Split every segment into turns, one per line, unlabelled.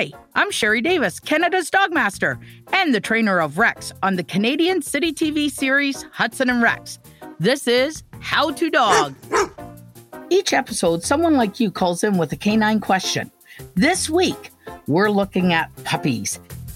Hi, I'm Sherry Davis, Canada's Dogmaster, and the trainer of Rex on the Canadian City TV series Hudson and Rex. This is How to Dog. Each episode, someone like you calls in with a canine question. This week, we're looking at puppies.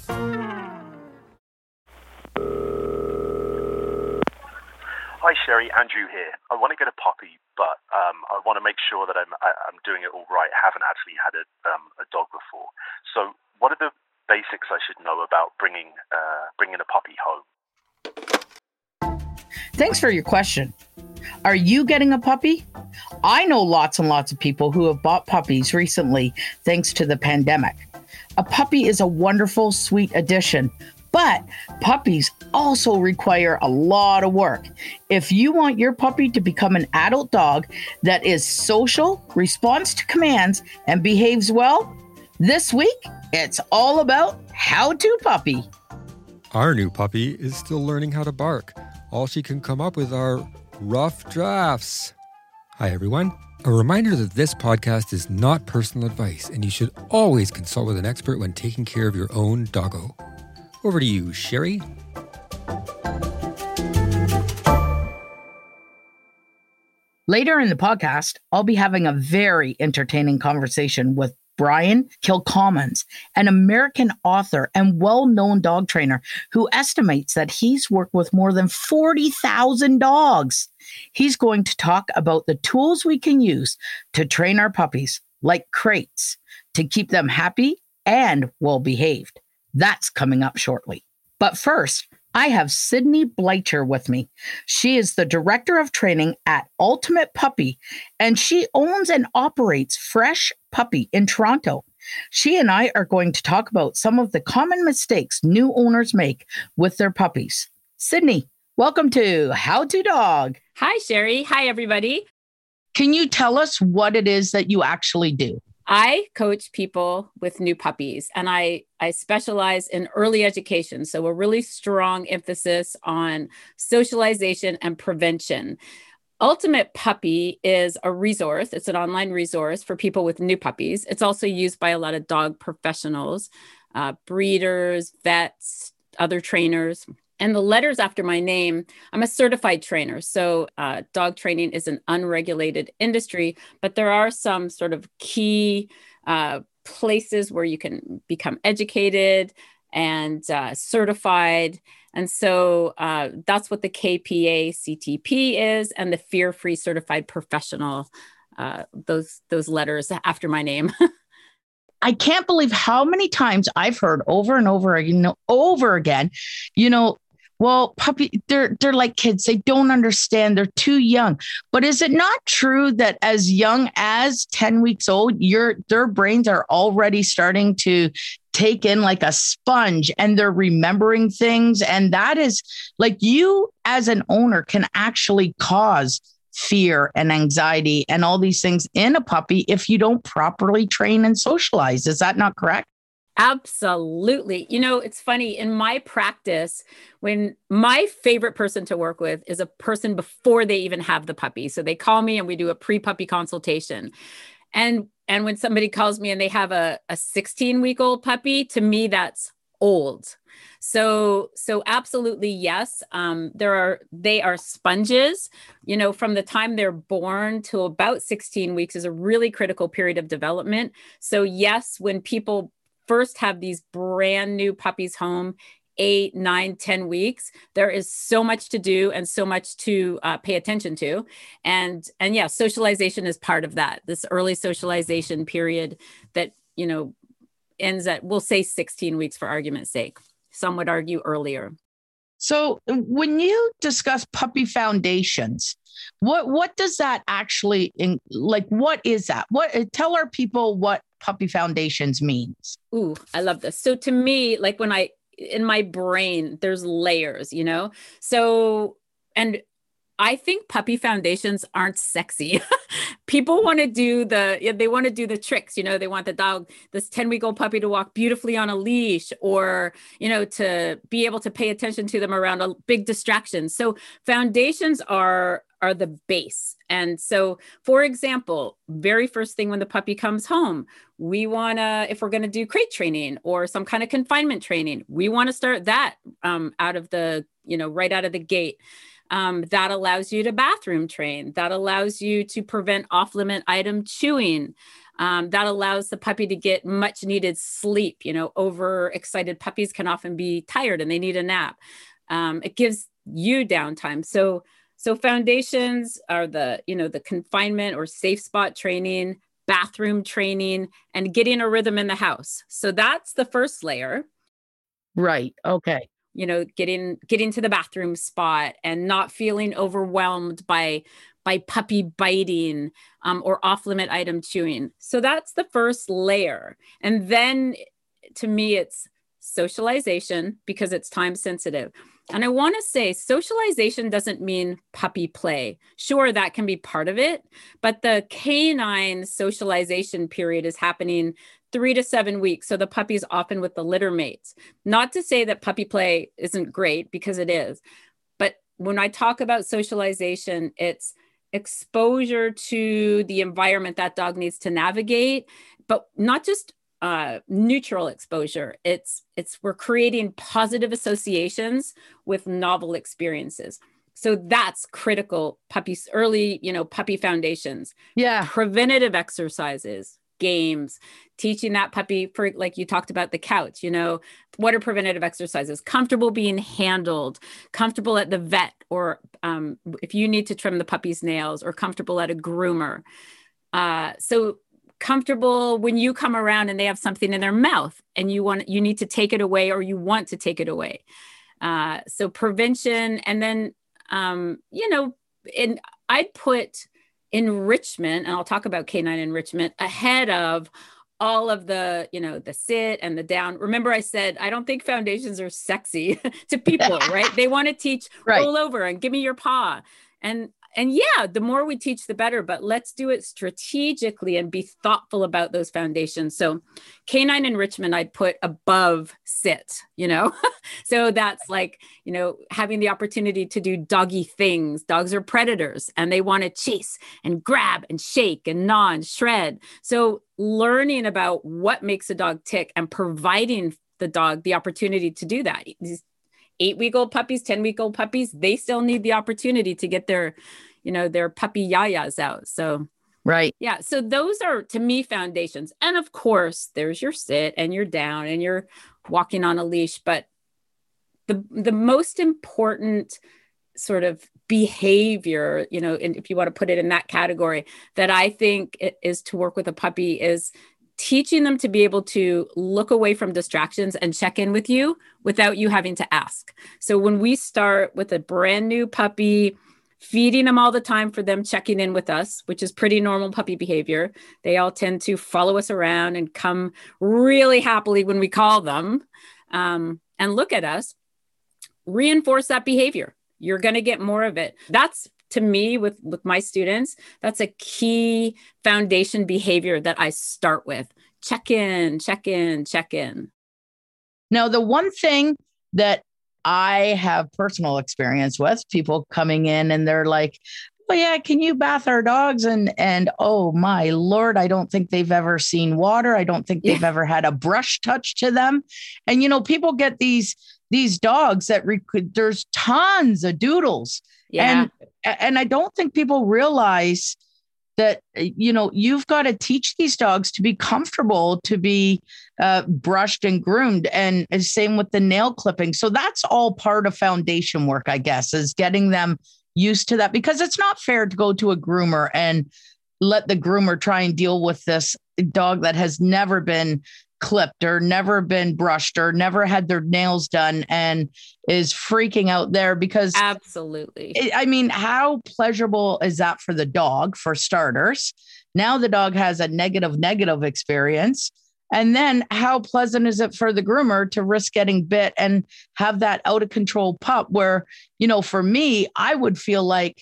Hi Sherry, Andrew here. I want to get a puppy, but I want to make sure that I'm doing it all right. I haven't actually had a dog before. So what are the basics I should know about bringing a puppy home?
Thanks for your question. Are you getting a puppy? I know lots and lots of people who have bought puppies recently thanks to the pandemic. A puppy is a wonderful, sweet addition, but puppies also require a lot of work. If you want your puppy to become an adult dog that is social, responds to commands, and behaves well, this week it's all about How to Puppy.
Our new puppy is still learning how to bark. All she can come up with are rough drafts. Hi, everyone. A reminder that this podcast is not personal advice, and you should always consult with an expert when taking care of your own doggo. Over to you, Sherry.
Later in the podcast, I'll be having a very entertaining conversation with Brian Kilcommons, an American author and well-known dog trainer who estimates that he's worked with more than 40,000 dogs. He's going to talk about the tools we can use to train our puppies, like crates, to keep them happy and well-behaved. That's coming up shortly. But first, I have Sydney Bleicher with me. She is the director of training at Ultimate Puppy, and she owns and operates Fresh Puppy in Toronto. She and I are going to talk about some of the common mistakes new owners make with their puppies. Sydney, welcome to How to Dog.
Hi, Sherry. Hi, everybody.
Can you tell us what it is that you actually do?
I coach people with new puppies, and I specialize in early education. So a really strong emphasis on socialization and prevention. Ultimate Puppy is a resource. It's an online resource for people with new puppies. It's also used by a lot of dog professionals, breeders, vets, other trainers. And the letters after my name, I'm a certified trainer. So dog training is an unregulated industry, but there are some sort of key places where you can become educated and certified. And so that's what the KPA CTP is, and the Fear-Free Certified Professional, those letters after my name.
I can't believe how many times I've heard over and over again, well, puppy, they're like kids. They don't understand. They're too young. But is it not true that as young as 10 weeks old, their brains are already starting to take in like a sponge, and they're remembering things? And that is like, you as an owner can actually cause fear and anxiety and all these things in a puppy if you don't properly train and socialize. Is that not correct?
Absolutely. It's funny, in my practice, when my favorite person to work with is a person before they even have the puppy. So they call me and we do a pre-puppy consultation. And when somebody calls me and they have a 16-week-old puppy, to me, that's old. So absolutely, yes. They are sponges, from the time they're born to about 16 weeks is a really critical period of development. So yes, when people first have these brand new puppies home, 8, 9, 10 weeks, there is so much to do and so much to pay attention to. And yeah, socialization is part of that. This early socialization period that, ends at, we'll say 16 weeks for argument's sake. Some would argue earlier.
So when you discuss puppy foundations, what does that actually, what is that? Tell our people what puppy foundations means.
Ooh, I love this. So to me, like in my brain, there's layers, So, and I think puppy foundations aren't sexy. People want to do they want to do the tricks. They want the dog, this 10-week-old puppy, to walk beautifully on a leash, or, to be able to pay attention to them around a big distraction. So foundations are the base. And so, for example, very first thing when the puppy comes home, we want to, if we're going to do crate training or some kind of confinement training, we want to start that out of the, right out of the gate. That allows you to bathroom train. That allows you to prevent off-limit item chewing. That allows the puppy to get much needed sleep. Overexcited puppies can often be tired and they need a nap. It gives you downtime. So foundations are the confinement or safe spot training, bathroom training, and getting a rhythm in the house. So that's the first layer.
Right. Okay.
Getting to the bathroom spot and not feeling overwhelmed by puppy biting or off-limit item chewing. So that's the first layer. And then to me, it's socialization, because it's time sensitive. And I want to say socialization doesn't mean puppy play. Sure, that can be part of it, but the canine socialization period is happening 3 to 7 weeks. So the puppy's often with the litter mates. Not to say that puppy play isn't great, because it is. But when I talk about socialization, it's exposure to the environment that dog needs to navigate, but not just neutral exposure. It's we're creating positive associations with novel experiences. So that's critical. Puppies, early, puppy foundations.
Yeah.
Preventative exercises, games, teaching that puppy, for, like you talked about the couch, what are preventative exercises? Comfortable being handled, comfortable at the vet, or if you need to trim the puppy's nails, or comfortable at a groomer. So comfortable when you come around and they have something in their mouth and you need to take it away, or you want to take it away. So prevention. And then, I'd put enrichment, and I'll talk about canine enrichment, ahead of all of the, the sit and the down. Remember, I said, I don't think foundations are sexy to people, right? They want to teach roll over and give me your paw. And yeah, the more we teach, the better, but let's do it strategically and be thoughtful about those foundations. So canine enrichment, I'd put above sit, so that's like, having the opportunity to do doggy things. Dogs are predators and they want to chase and grab and shake and gnaw and shred. So learning about what makes a dog tick and providing the dog the opportunity to do that. These 8-week-old puppies, 10-week-old puppies, they still need the opportunity to get their puppy yayas out. So,
right.
Yeah. So those are, to me, foundations. And of course, there's your sit and your down and you're walking on a leash. But the most important sort of behavior, and if you want to put it in that category, that I think is to work with a puppy is teaching them to be able to look away from distractions and check in with you without you having to ask. So when we start with a brand new puppy, feeding them all the time for them checking in with us, which is pretty normal puppy behavior. They all tend to follow us around and come really happily when we call them and look at us. Reinforce that behavior. You're going to get more of it. That's, to me, with my students, that's a key foundation behavior that I start with. Check in, check in, check in.
Now, the one thing that I have personal experience with, people coming in and they're like, oh yeah, can you bath our dogs? And oh my Lord, I don't think they've ever seen water. I don't think they've ever had a brush touch to them. And, people get these dogs that there's tons of doodles.
Yeah.
And I don't think people realize that, you've got to teach these dogs to be comfortable, to be brushed and groomed, and same with the nail clipping. So that's all part of foundation work, I guess, is getting them used to that, because it's not fair to go to a groomer and let the groomer try and deal with this dog that has never been clipped or never been brushed or never had their nails done and is freaking out there because
absolutely.
How pleasurable is that for the dog, for starters? Now the dog has a negative experience. And then how pleasant is it for the groomer to risk getting bit and have that out of control pup where, for me, I would feel like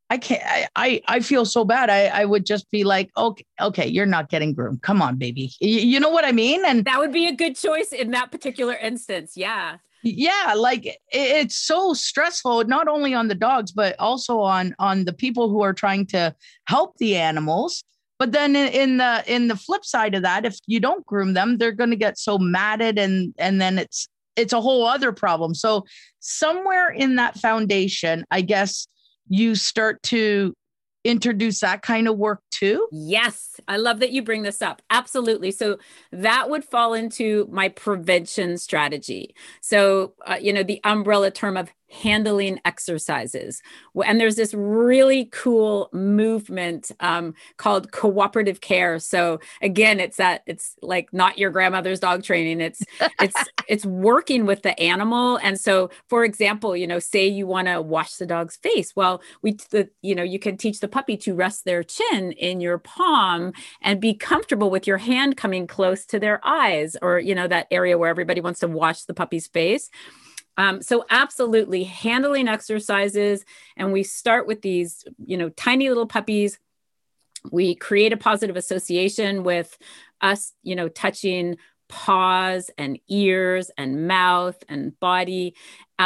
I can't, I feel so bad. I would just be like, okay, you're not getting groomed. Come on, baby. You know what I mean? And
that would be a good choice in that particular instance. Yeah.
yeah, like it's so stressful, not only on the dogs, but also on the people who are trying to help the animals. But then in the flip side of that, if you don't groom them, they're going to get so matted, and then it's a whole other problem. So somewhere in that foundation, I guess you start to introduce that kind of work too.
Yes. I love that you bring this up. Absolutely. So that would fall into my prevention strategy. So, the umbrella term of handling exercises. And there's this really cool movement called cooperative care. So again, it's like not your grandmother's dog training. It's working with the animal. And so, for example, say you want to wash the dog's face. Well, you can teach the puppy to rest their chin in your palm and be comfortable with your hand coming close to their eyes, or, that area where everybody wants to wash the puppy's face. So absolutely handling exercises. And we start with these, tiny little puppies. We create a positive association with us, touching paws and ears and mouth and body.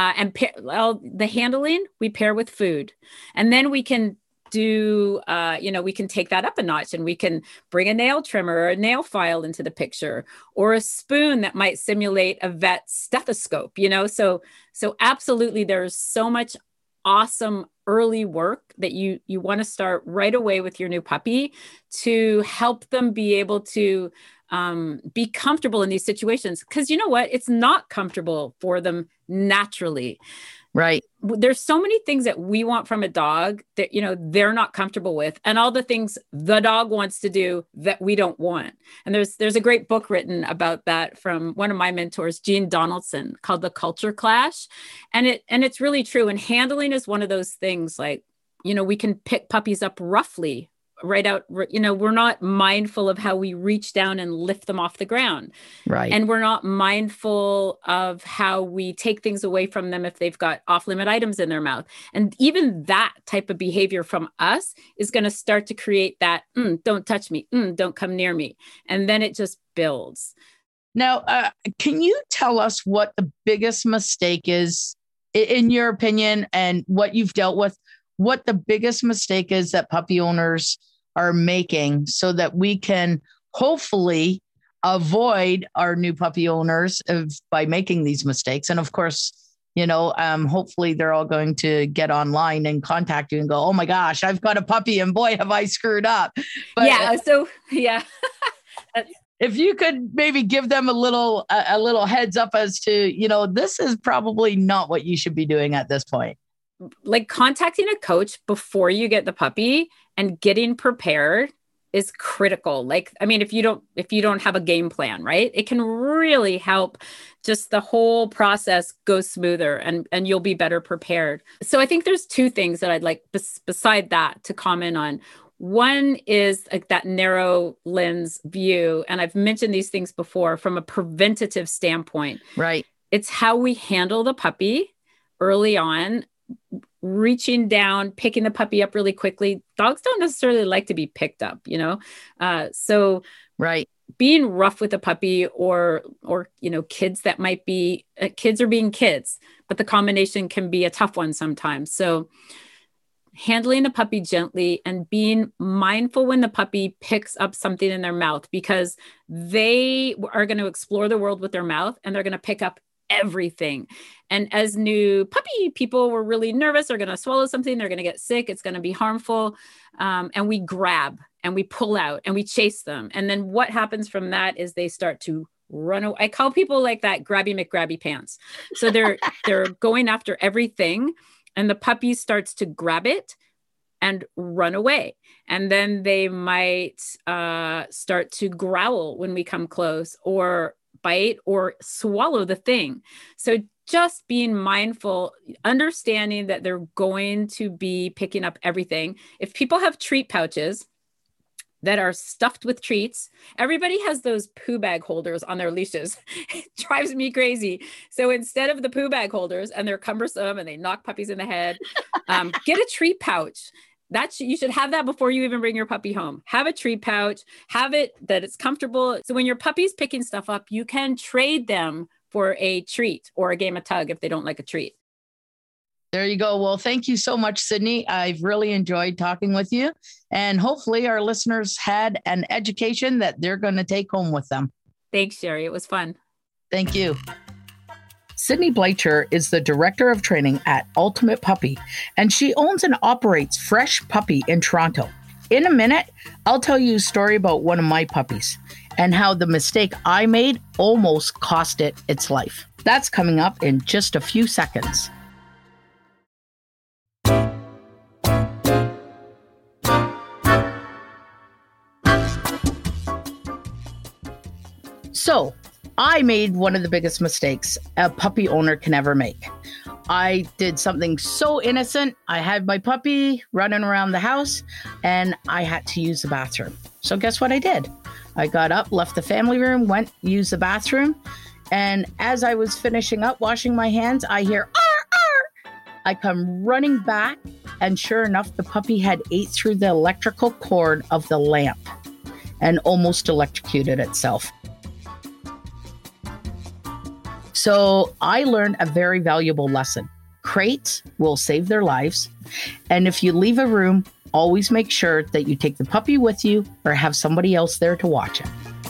The handling, we pair with food. And then we can we can take that up a notch, and we can bring a nail trimmer or a nail file into the picture, or a spoon that might simulate a vet stethoscope, so absolutely there's so much awesome early work that you want to start right away with your new puppy to help them be able to be comfortable in these situations. Because you know what? It's not comfortable for them naturally.
Right.
There's so many things that we want from a dog that, they're not comfortable with, and all the things the dog wants to do that we don't want. And there's a great book written about that from one of my mentors, Gene Donaldson, called The Culture Clash. And it's really true. And handling is one of those things, like, we can pick puppies up roughly right out, we're not mindful of how we reach down and lift them off the ground.
Right.
And we're not mindful of how we take things away from them if they've got off-limit items in their mouth. And even that type of behavior from us is going to start to create that, don't touch me, don't come near me. And then it just builds.
Now, can you tell us what the biggest mistake is, in your opinion, and what you've dealt with, what the biggest mistake is that puppy owners are making, so that we can hopefully avoid our new puppy owners by making these mistakes? And of course, hopefully they're all going to get online and contact you and go, oh my gosh, I've got a puppy and boy, have I screwed up. But
yeah. So yeah.
If you could maybe give them a little heads up as to, this is probably not what you should be doing at this point.
Like contacting a coach before you get the puppy and getting prepared is critical. Like, I mean, if you don't have a game plan, right, it can really help just the whole process go smoother, and you'll be better prepared. So I think there's two things that I'd like beside that to comment on. One is like that narrow lens view. And I've mentioned these things before from a preventative standpoint.
Right. It's
how we handle the puppy early on, reaching down, picking the puppy up really quickly. Dogs don't necessarily like to be picked up, so
right.
Being rough with a puppy or kids that might be kids are being kids, but the combination can be a tough one sometimes. So handling the puppy gently and being mindful when the puppy picks up something in their mouth, because they are going to explore the world with their mouth and they're going to pick up everything. And as new puppy people, we're really nervous. They're going to swallow something. They're going to get sick. It's going to be harmful. And we grab and we pull out and we chase them. And then what happens from that is they start to run away. I call people like that grabby McGrabby pants. So they're going after everything, and the puppy starts to grab it and run away. And then they might start to growl when we come close, or bite or swallow the thing. So just being mindful, understanding that they're going to be picking up everything. If people have treat pouches that are stuffed with treats, everybody has those poo bag holders on their leashes. It drives me crazy. So instead of the poo bag holders, and they're cumbersome and they knock puppies in the head, get a treat pouch You should have that before you even bring your puppy home. Have a treat pouch, have it that it's comfortable. So when your puppy's picking stuff up, you can trade them for a treat or a game of tug if they don't like a treat.
There you go. Well, thank you so much, Sydney. I've really enjoyed talking with you. And hopefully our listeners had an education that they're going to take home with them.
Thanks, Sherry. It was fun.
Thank you. Sydney Bleicher is the director of training at Ultimate Puppy, and she owns and operates Fresh Puppy in Toronto. In a minute, I'll tell you a story about one of my puppies and how the mistake I made almost cost it its life. That's coming up in just a few seconds. So, I made one of the biggest mistakes a puppy owner can ever make. I did something so innocent. I had my puppy running around the house and I had to use the bathroom. So guess what I did? I got up, left the family room, went, used the bathroom. And as I was finishing up washing my hands, I hear, "Arr, arr." I come running back. And sure enough, the puppy had ate through the electrical cord of the lamp and almost electrocuted itself. So I learned a very valuable lesson. Crates will save their lives. And if you leave a room, always make sure that you take the puppy with you or have somebody else there to watch it.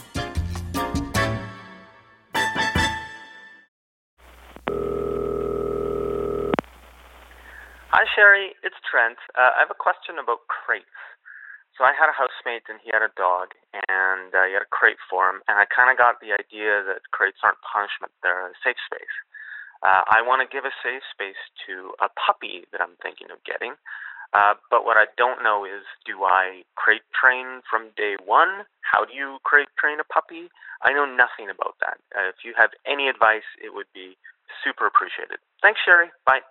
Hi, Sherry. It's Trent. I have a question about crates. So I had a housemate and he had a dog and he had a crate for him. And I kind of got the idea that crates aren't punishment. They're a safe space. I want to give a safe space to a puppy that I'm thinking of getting. But what I don't know is, do I crate train from day one? How do you crate train a puppy? I know nothing about that. If you have any advice, it would be super appreciated. Thanks, Sherry. Bye.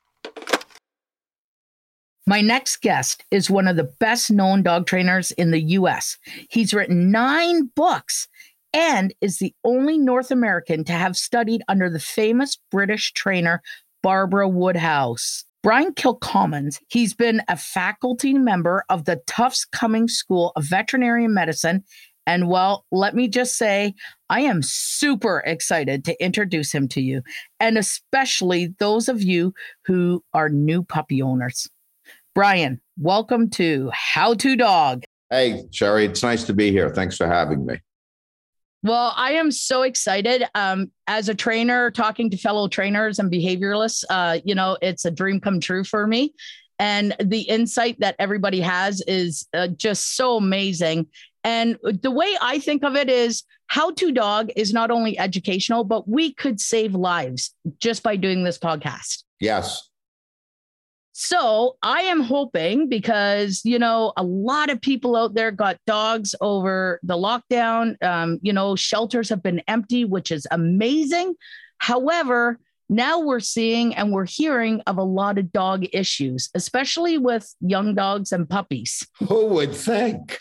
My next guest is one of the best known dog trainers in the US. He's written 9 books and is the only North American to have studied under the famous British trainer Barbara Woodhouse. Brian Kilcommons, he's been a faculty member of the Tufts Cummings School of Veterinary Medicine. And well, let me just say, I am super excited to introduce him to you, and especially those of you who are new puppy owners. Brian, welcome to How to Dog.
Hey, Sherry, it's nice to be here. Thanks for having me.
Well, I am so excited. As a trainer, talking to fellow trainers and behavioralists, it's a dream come true for me. And the insight that everybody has is just so amazing. And the way I think of it is How to Dog is not only educational, but we could save lives just by doing this podcast.
Yes.
So I am hoping because, a lot of people out there got dogs over the lockdown. Shelters have been empty, which is amazing. However, now we're seeing and we're hearing of a lot of dog issues, especially with young dogs and puppies.
Who would think?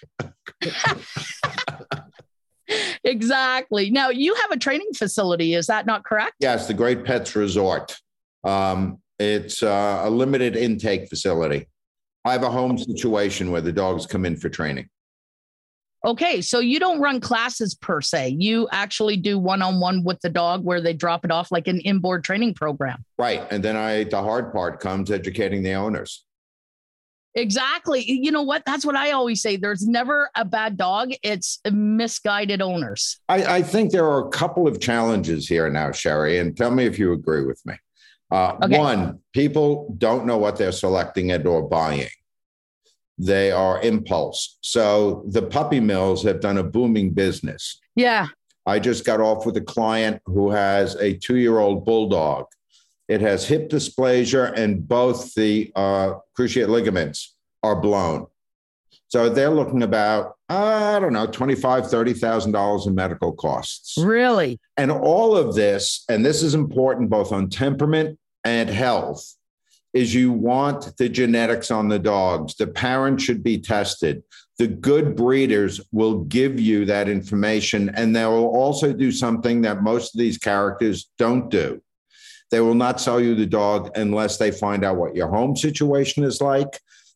Exactly. Now, you have a training facility. Is that not correct?
Yes, the Great Pets Resort. It's a limited intake facility. I have a home situation where the dogs come in for training.
Okay, so you don't run classes per se. You actually do one-on-one with the dog where they drop it off like an inboard training program.
Right. And then the hard part comes educating the owners.
Exactly. You know what? That's what I always say. There's never a bad dog. It's misguided owners.
I think there are a couple of challenges here now, Sherry, and tell me if you agree with me. Okay. One, people don't know what they're selecting and or buying. They are impulse. So the puppy mills have done a booming business.
Yeah.
I just got off with a client who has a 2-year-old bulldog. It has hip dysplasia and both the cruciate ligaments are blown. So they're looking about, $25,000, $30,000 in medical costs.
Really?
And all of this, and this is important both on temperament and health, is you want the genetics on the dogs. The parent should be tested. The good breeders will give you that information, and they will also do something that most of these characters don't do. They will not sell you the dog unless they find out what your home situation is like.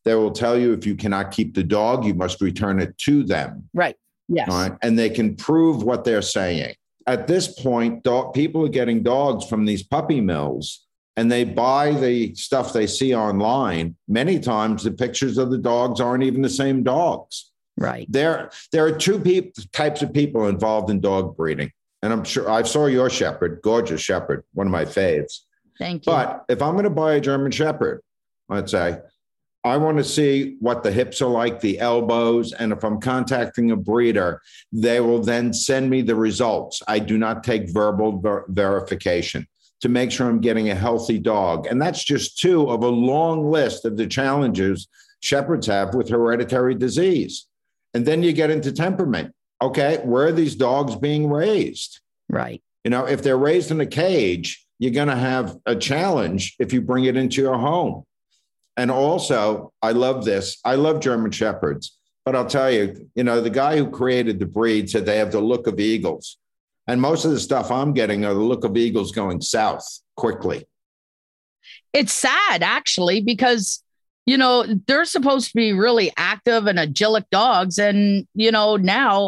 They will tell you if you cannot keep the dog, you must return it to them.
Right. Yes.
All right. And they can prove what they're saying. At this point, people are getting dogs from these puppy mills, and they buy the stuff they see online. Many times the pictures of the dogs aren't even the same dogs.
Right.
There are two types of people involved in dog breeding. And I'm sure I saw your Shepherd, gorgeous Shepherd, one of my faves.
Thank you.
But if I'm going to buy a German Shepherd, let's say, I want to see what the hips are like, the elbows. And if I'm contacting a breeder, they will then send me the results. I do not take verbal verification to make sure I'm getting a healthy dog. And that's just two of a long list of the challenges shepherds have with hereditary disease. And then you get into temperament. Okay, where are these dogs being raised?
Right.
If they're raised in a cage, you're going to have a challenge if you bring it into your home. And also, I love this. I love German Shepherds. But I'll tell you, the guy who created the breed said they have the look of eagles. And most of the stuff I'm getting are the look of eagles going south quickly.
It's sad, actually, because, they're supposed to be really active and agilic dogs. And, now.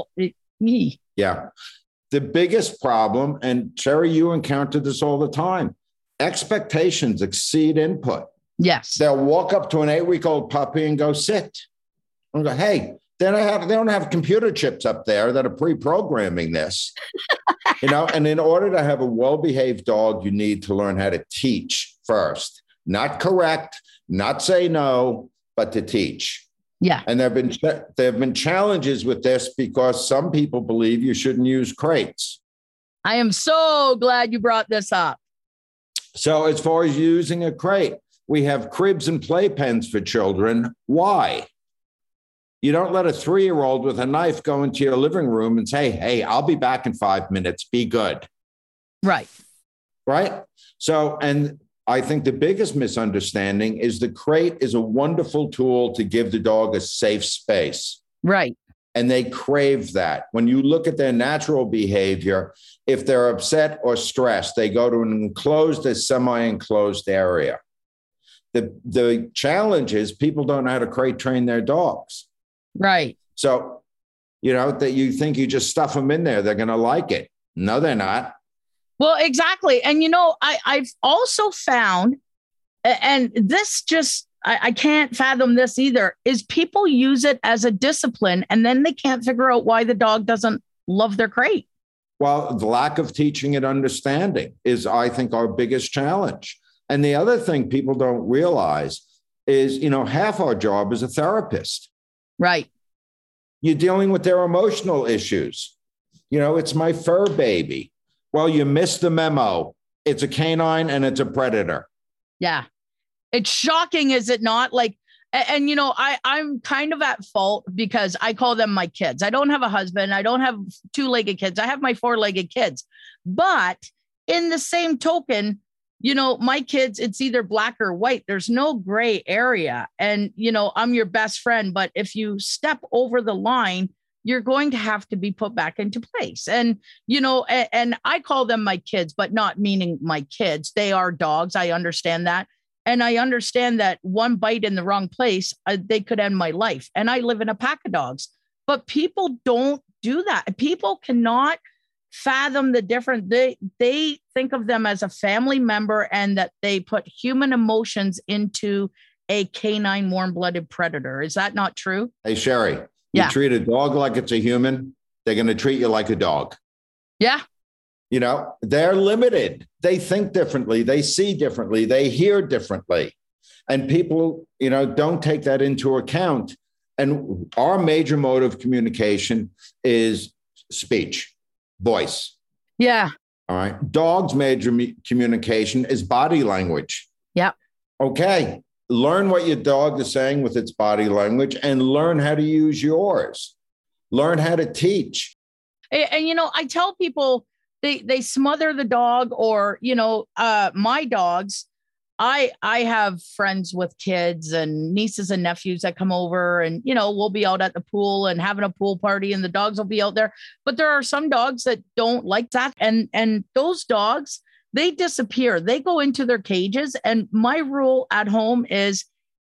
Yeah. The biggest problem, and Sherry, you encounter this all the time, expectations exceed input.
Yes.
They'll walk up to an 8-week-old puppy and go, sit. And go, hey, they don't have computer chips up there that are pre-programming this. And in order to have a well-behaved dog, you need to learn how to teach first. Not correct, not say no, but to teach.
Yeah.
And there have been challenges with this because some people believe you shouldn't use crates.
I am so glad you brought this up.
So as far as using a crate, we have cribs and playpens for children. Why? You don't let a 3-year-old with a knife go into your living room and say, hey, I'll be back in 5 minutes. Be good.
Right.
Right. So, and I think the biggest misunderstanding is the crate is a wonderful tool to give the dog a safe space.
Right.
And they crave that. When you look at their natural behavior, if they're upset or stressed, they go to an enclosed or semi-enclosed area. The challenge is people don't know how to crate train their dogs.
Right.
So, that you think you just stuff them in there, they're going to like it. No, they're not.
Well, exactly. And, I've also found, and this just, I can't fathom this either, is people use it as a discipline and then they can't figure out why the dog doesn't love their crate.
Well, the lack of teaching and understanding is, I think, our biggest challenge. And the other thing people don't realize is, half our job is a therapist.
Right.
You're dealing with their emotional issues. It's my fur baby. Well, you missed the memo. It's a canine and it's a predator.
Yeah. It's shocking, is it not? I'm kind of at fault because I call them my kids. I don't have a husband. I don't have 2-legged kids. I have my 4-legged kids. But in the same token, my kids, it's either black or white. There's no gray area. And, I'm your best friend. But if you step over the line, you're going to have to be put back into place. And, and I call them my kids, but not meaning my kids. They are dogs. I understand that. And I understand that one bite in the wrong place, they could end my life. And I live in a pack of dogs. But people don't do that. People cannot fathom the difference. They think of them as a family member and that they put human emotions into a canine warm-blooded predator. Is that not true?
Hey, Sherry, you treat a dog like it's a human, they're going to treat you like a dog.
Yeah.
They're limited. They think differently. They see differently. They hear differently. And people, don't take that into account. And our major mode of communication is speech. Voice.
Yeah.
All right. Dog's major communication is body language.
Yeah.
Okay. Learn what your dog is saying with its body language and learn how to use yours. Learn how to teach.
And I tell people they smother the dog or, my dogs. I have friends with kids and nieces and nephews that come over and, we'll be out at the pool and having a pool party and the dogs will be out there. But there are some dogs that don't like that. And those dogs, they disappear. They go into their cages. And my rule at home is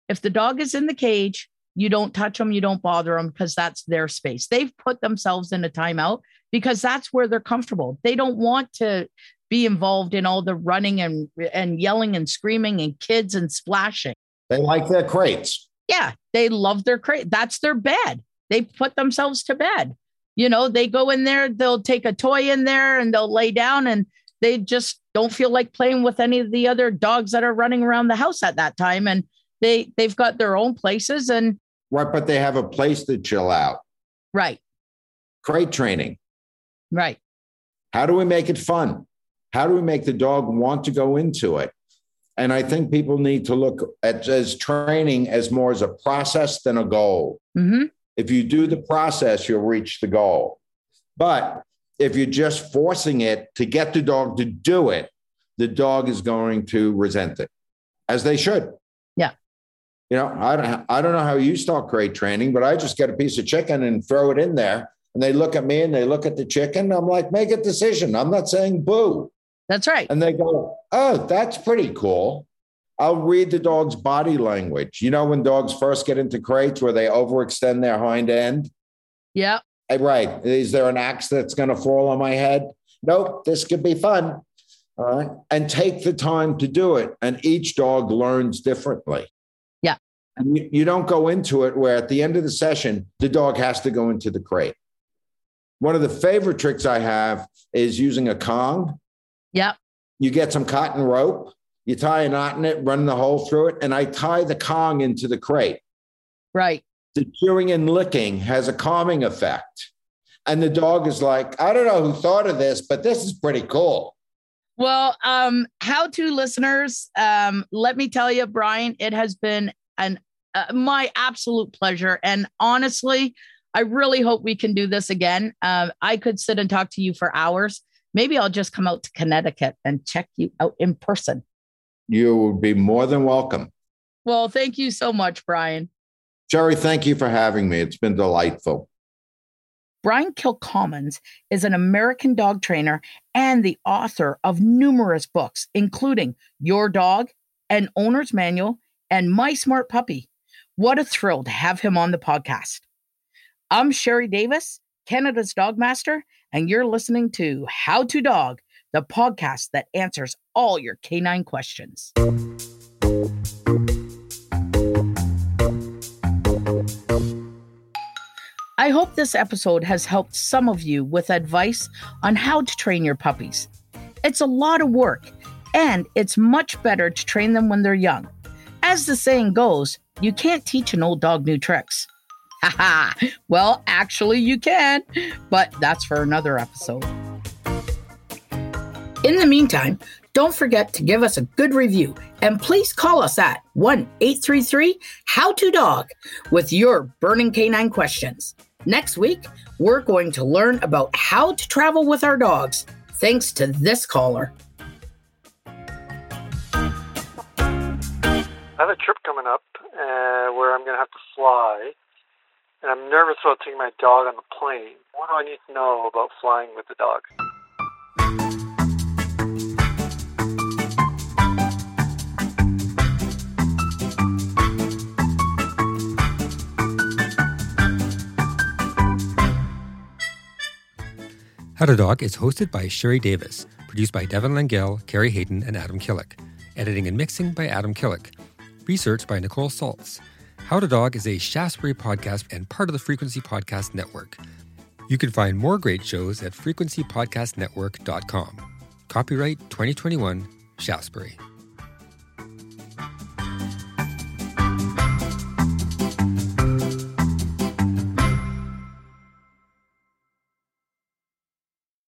If the dog is in the cage, you don't touch them, you don't bother them because that's their space. They've put themselves in a timeout because that's where they're comfortable. They don't want to be involved in all the running and yelling and screaming and kids and splashing.
They like their crates.
Yeah, they love their crate. That's their bed. They put themselves to bed. You know, they go in there, they'll take a toy in there and they'll lay down, and they just don't feel like playing with any of the other dogs that are running around the house at that time. And they've got their own places. And
Right, but they have a place to chill out.
Right.
Crate training.
Right.
How do we make it fun? How do we make the dog want to go into it? And I think people need to look at as training as more as a process than a goal.
Mm-hmm.
If you do the process, you'll reach the goal. But if you're just forcing it to get the dog to do it, the dog is going to resent it, as they should.
Yeah.
You know, I don't know how you start crate training, but I just get a piece of chicken and throw it in there. And they look at me and they look at the chicken. I'm like, make a decision. I'm not saying boo.
That's right.
And they go, oh, that's pretty cool. I'll read the dog's body language. You know, when dogs first get into crates where they overextend their hind end?
Yeah.
Right. Is there an axe that's going to fall on my head? Nope. This could be fun. All right. And take the time to do it. And each dog learns differently.
Yeah.
And you don't go into it where at the end of the session, the dog has to go into the crate. One of the favorite tricks I have is using a Kong.
Yeah.
You get some cotton rope, you tie a knot in it, run the hole through it, and I tie the Kong into the crate.
Right. The
chewing and licking has a calming effect. And the dog is like, I don't know who thought of this, but this is pretty cool.
Well, how to listeners, let me tell you, Brian, it has been my absolute pleasure. And honestly, I really hope we can do this again. I could sit and talk to you for hours. Maybe I'll just come out to Connecticut and check you out in person.
You would be more than welcome.
Well, thank you so much, Brian.
Sherry, thank you for having me. It's been delightful.
Brian Kilcommons is an American dog trainer and the author of numerous books, including Your Dog, An Owner's Manual, and My Smart Puppy. What a thrill to have him on the podcast. I'm Sherry Davis, Canada's Dog Master, and you're listening to How to Dog, the podcast that answers all your canine questions. I hope this episode has helped some of you with advice on how to train your puppies. It's a lot of work, and it's much better to train them when they're young. As the saying goes, you can't teach an old dog new tricks. Haha, well, actually you can, but that's for another episode. In the meantime, don't forget to give us a good review, and please call us at 1-833-HOW-TO-DOG with your burning canine questions. Next week, we're going to learn about how to travel with our dogs, thanks to this caller.
I have a trip coming up where I'm going to have to fly, and I'm nervous about taking my dog on the plane. What do I need to know about flying with the dog?
How to Dog is hosted by Sherry Davis, produced by Devin Langell, Carrie Hayden, and Adam Killick. Editing and mixing by Adam Killick. Research by Nicole Saltz. How to Dog is a Shaftesbury podcast and part of the Frequency Podcast Network. You can find more great shows at frequencypodcastnetwork.com. Copyright 2021, Shaftesbury.